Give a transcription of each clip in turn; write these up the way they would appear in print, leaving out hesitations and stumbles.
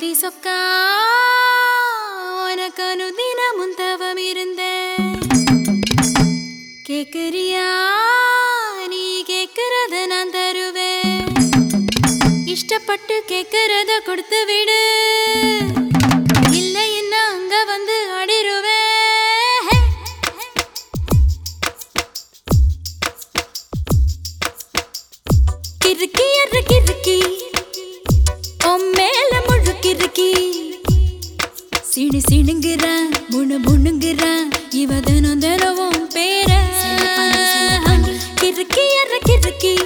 மந்தி சொக்கா உனக்கு அனுதினமும் தவம் இருந்தேன். கேக்குறியா நீ கேக்குறத நான் தருவேன். இஷ்டப்பட்டு கேக்குறத கொடுத்து விடு, இல்லை என்ன அங்க வந்து அடிருவேன். கிறுக்கி அற கிறுக்கி மேல முழுக்கிறுக்கி சிணு சிணுங்குறா முணு முணுங்குறா இவ தினம் தினவும் பேர. கிறுக்கி அற கிறுக்கி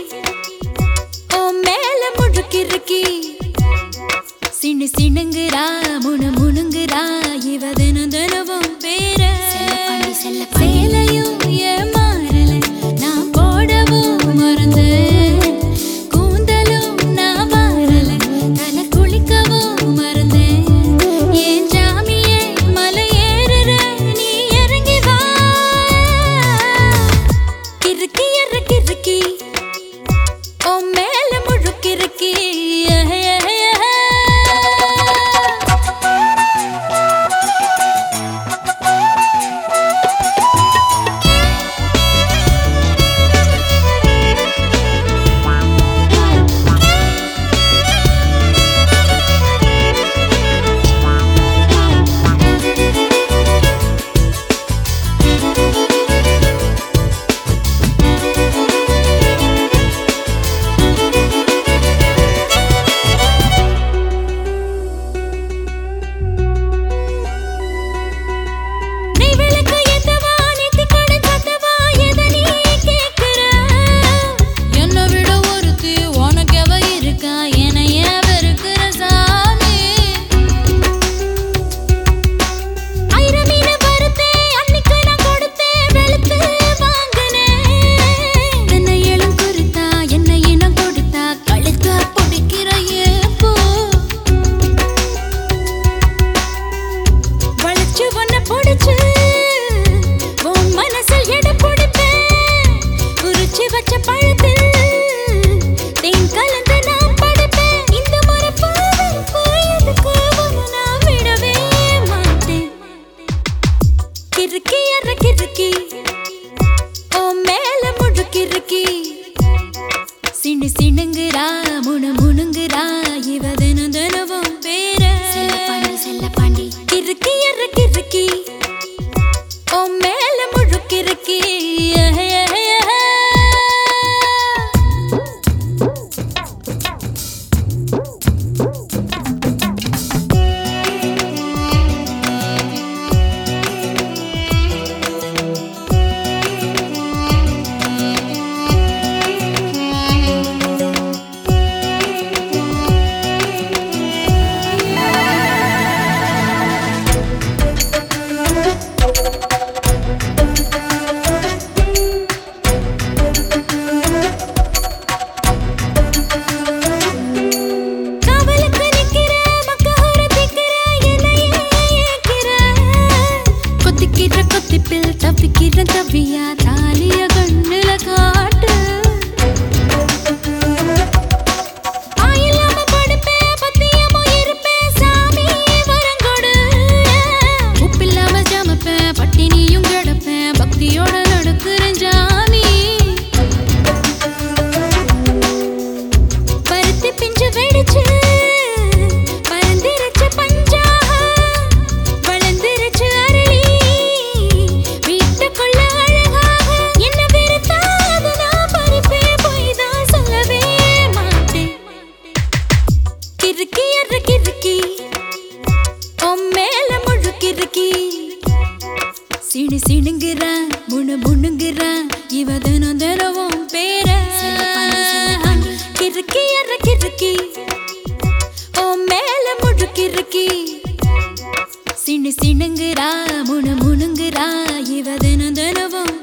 மேல முழுக்கிறுக்கி சிணு சிணுங்குறா முணு முணுங்குறா இவ தினம் தினவும் பேர. சேலையும் ஏமாறல நான் போடவும் மறந்தேன், கூந்தலும் நான் மாறல தலை குளிக்கவும் மறந்தேன். ஏன் ஜாமியே மலை ஏறுற நீ இறங்கி வா. கிறுக்கி அற கிறுக்கி மேல முழுக்கிறுக்கி சிணு சிணுங்குறா முணு முணுங்குறா இவ தினம் தினவும் பேர. செல்லப்பாண்டி கிறுக்கி அற கிறுக்கி மேல முழுக்கிறுக்கி. தப்பிக்கிற தவியா தாலிய கண்ணுல காட்டு. ஆயில்லாம படுப்பேன் பத்தியமோ இருப்பேன் சாமி வரங்கொடு. உப்பில்லாம ஜமப்பேன் பட்டினியும் கிடப்பேன் பக்தியோட நடக்குறேன் ஜாமி. பருத்தி பிஞ்சு வெடிச்சு பறந்திருச்சு பஞ்சா வளர்ந்துருச்சு அரளி. கிறுக்கி அற கிறுக்கி மேல முழுக்கிறுக்கி சிணு சிணுங்குறா முணு முணுங்குறா இவ தினம் தினவும் பேர. கிறுக்கி அற கிறுக்கி மேல முழுக்கிறுக்கி சிணு சிணுங்குறா முணு முணுங்குறா இவ தினம் தினவும்